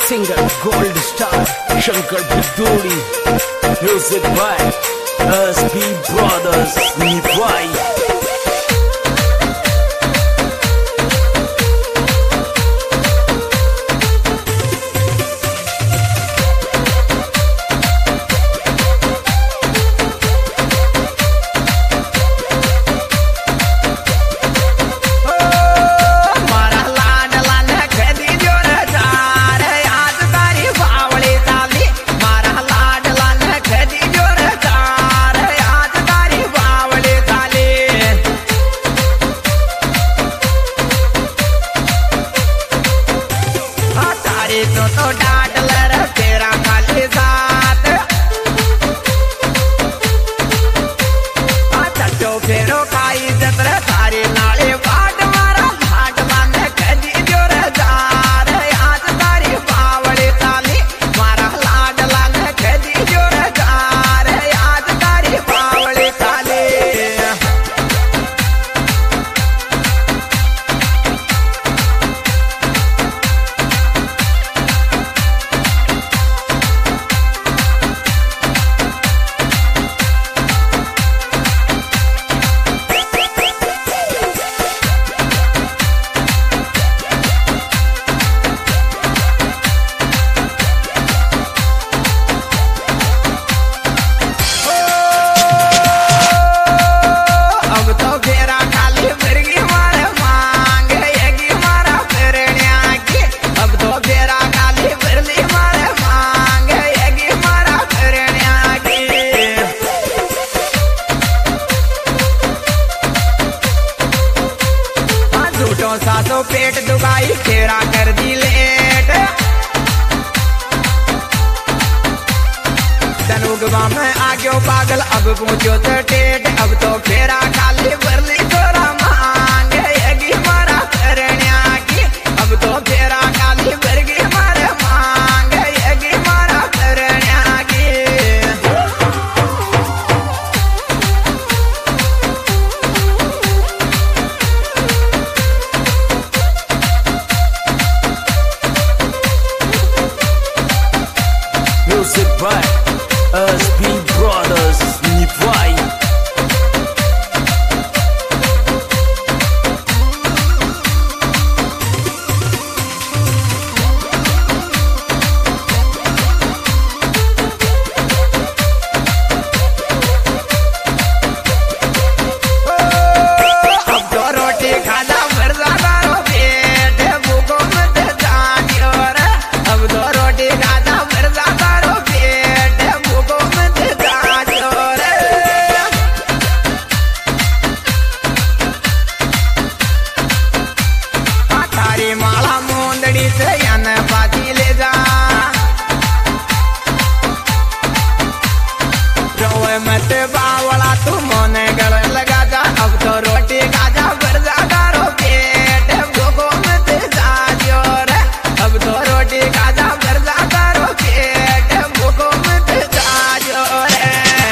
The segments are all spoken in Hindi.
Singer Gold Star Shankar Biduri. Music by SB Brothers Nivai. तो डांट ले तेरा खाली साथ चट्टो फेरो खाई जतर सारी नाले बाट मारा हाट बांध कदी जोर जार आज तारी बावड़ी ताली मारा लाड लान कदी जोर जार आज तारी बावड़ी ताली सासो पेट दुखाई फेरा कर दी लेट तनुगवा में आगे पागल अब पूछो तो टेट अब तो फेरा खाली बरली तोरा मांग यगी मारा करण्या की अब तो फेरा खाली बरगी मारे मांग यगी मारा करण्या की Music by SB Brothers Nivai. मत बावला तू मोने गल लगा जा अब तो रोटी खाजा भर जा तारो पेट भूखो मत जाजो रे अब तो रोटी खाजा भर जा तारो पेट भूखो मत जाजो रे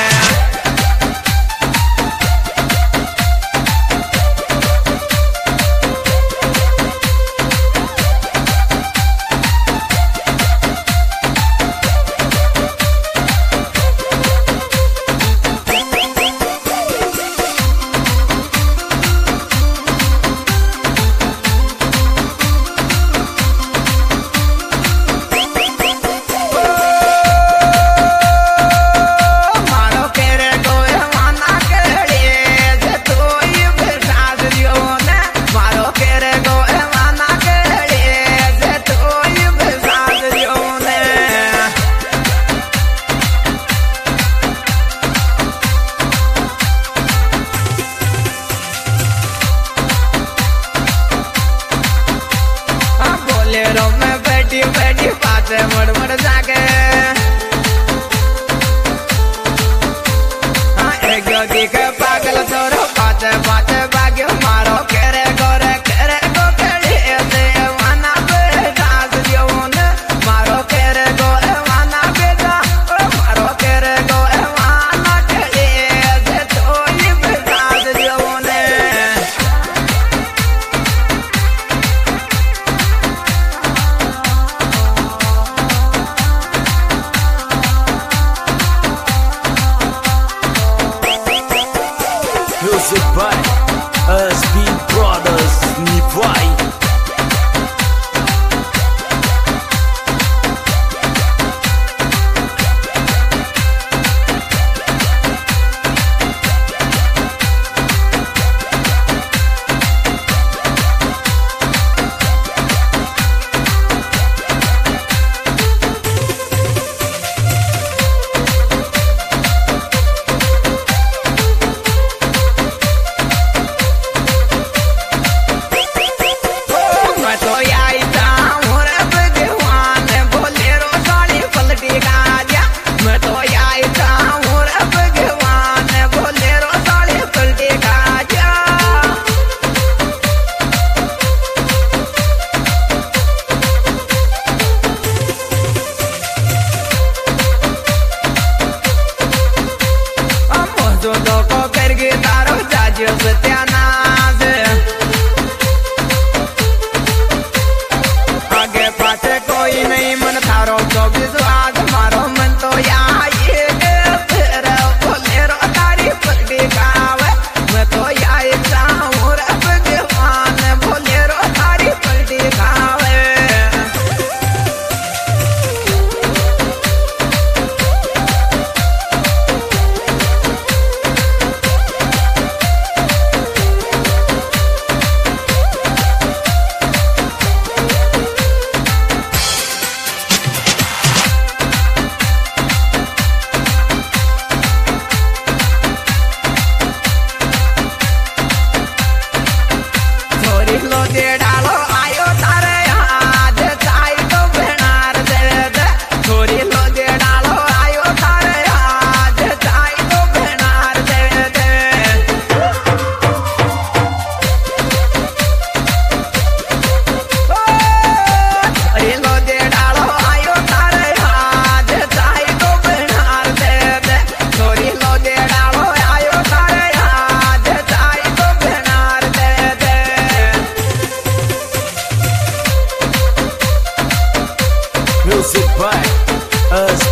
में बैठी बैठी पास मड़ मड़ जाके एक योगी के पागल छोरो पास पास भाग्य मारो करे गोरे करे गो कड़ी ऐसे वाना बेटा जीवन मारो करे गो वाना बेटा मारो करे गो वाना कड़ी ऐसे तो ये बेटा जीवन Music by